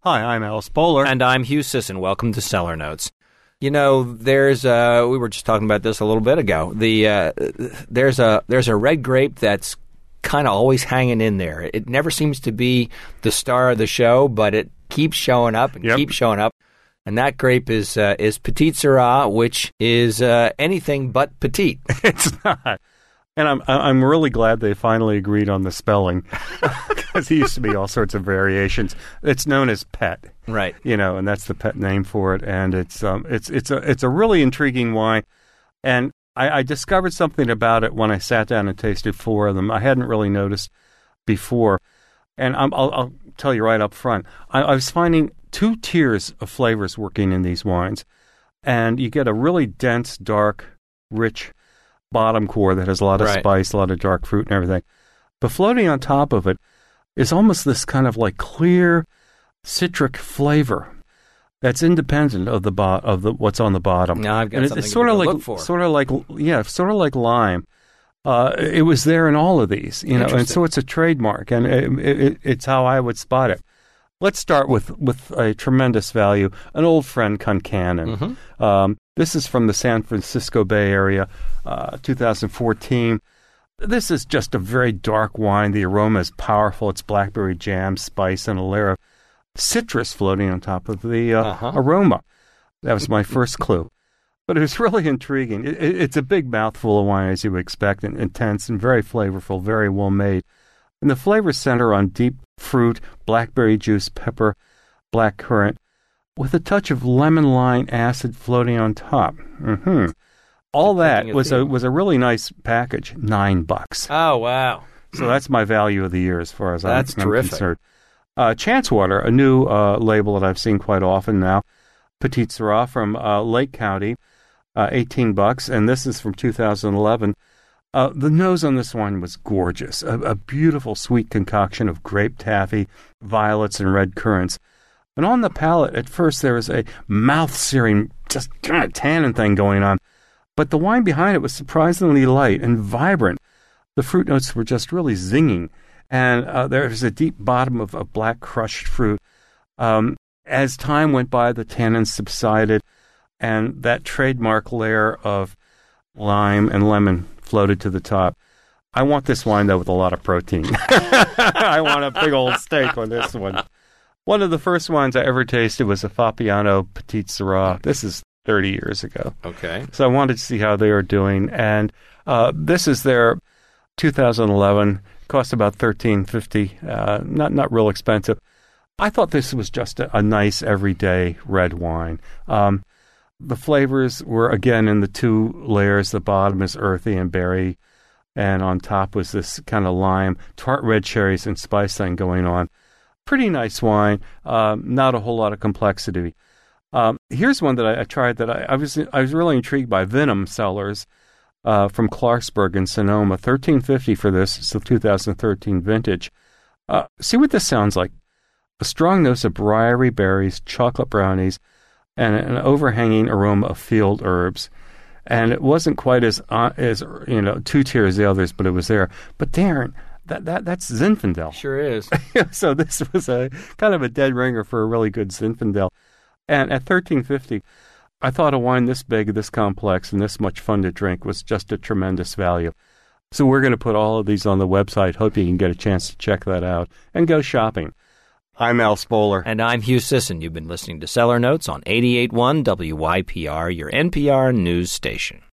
Hi, I'm Al Spoler. And I'm Hugh Sisson. Welcome to Cellar Notes. You know, there's we were just talking about this a little bit ago. There's a red grape that's kind of always hanging in there. It never seems to be the star of the show, but it keeps showing up and keeps showing up. And that grape is Petite Sirah, which is anything but petite. It's not. And I'm really glad they finally agreed on the spelling, because there used to be all sorts of variations. It's known as Pet, right? You know, and that's the pet name for it. And it's a really intriguing wine. And I discovered something about it when I sat down and tasted 4 of them. I hadn't really noticed before. And I'll tell you right up front. I was finding 2 tiers of flavors working in these wines, and you get a really dense, dark, rich bottom core that has a lot of spice, a lot of dark fruit and everything. But floating on top of it is almost this kind of like clear citric flavor that's independent of the what's on the bottom. Now I've got and something it's sort of like look for. sort of like lime. It was there in all of these, you know, and so it's a trademark, and it's how I would spot it. Let's start with a tremendous value, an old friend, Concannon. Mm-hmm. This is from the San Francisco Bay Area, 2014. This is just a very dark wine. The aroma is powerful. It's blackberry jam, spice, and a layer of citrus floating on top of the aroma. That was my first clue. But it was really intriguing. It's a big mouthful of wine, as you would expect, and intense and very flavorful, very well made. And the flavors center on deep fruit, blackberry juice, pepper, black currant, with a touch of lemon-lime acid floating on top. Mm-hmm. All that was a really nice package. $9. Oh, wow. So that's my value of the year as far as I'm terrific. concerned. Chancewater, a new label that I've seen quite often now. Petite Sirah from Lake County, $18, and this is from 2011. The nose on this wine was gorgeous. A beautiful sweet concoction of grape taffy, violets, and red currants. And on the palate, at first, there was a mouth-searing, just kind of tannin thing going on. But the wine behind it was surprisingly light and vibrant. The fruit notes were just really zinging. And there was a deep bottom of black crushed fruit. As time went by, the tannins subsided, and that trademark layer of lime and lemon floated to the top. I want this wine, though, with a lot of protein. I want a big old steak on this one. One of the first wines I ever tasted was a Fapiano Petite Sirah. This is 30 years ago. Okay. So I wanted to see how they are doing. And this is their 2011. Cost about $13.50. Not real expensive. I thought this was just a nice everyday red wine. The flavors were, again, in the 2 layers. The bottom is earthy and berry, and on top was this kind of lime, tart red cherries, and spice thing going on. Pretty nice wine. Not a whole lot of complexity. Here's one that I tried that I was really intrigued by. Venom Cellars from Clarksburg in Sonoma. $13.50 for this. It's the 2013 vintage. See what this sounds like. A strong nose of briary berries, chocolate brownies, and an overhanging aroma of field herbs. And it wasn't quite as 2 tiers as the others, but it was there. But Darren, that's Zinfandel. Sure is. So this was a kind of a dead ringer for a really good Zinfandel. And at $13.50, I thought a wine this big, this complex, and this much fun to drink was just a tremendous value. So we're going to put all of these on the website. Hope you can get a chance to check that out and go shopping. I'm Al Spoler. And I'm Hugh Sisson. You've been listening to Cellar Notes on 88.1 WYPR, your NPR news station.